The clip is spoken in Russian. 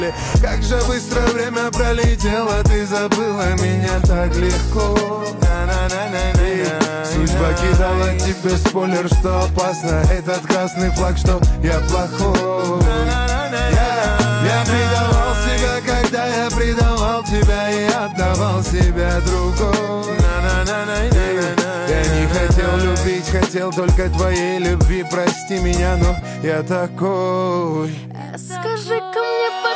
Как же быстро время пролетело, ты забыла меня так легко. Судьба кидала тебе спойлер, что опасно. Этот красный флаг, что я плохой. Я предавал себя, когда я предавал тебя и отдавал себя другой. Я не хотел любить, хотел только твоей любви. Прости меня, но я такой. Скажи-ка мне,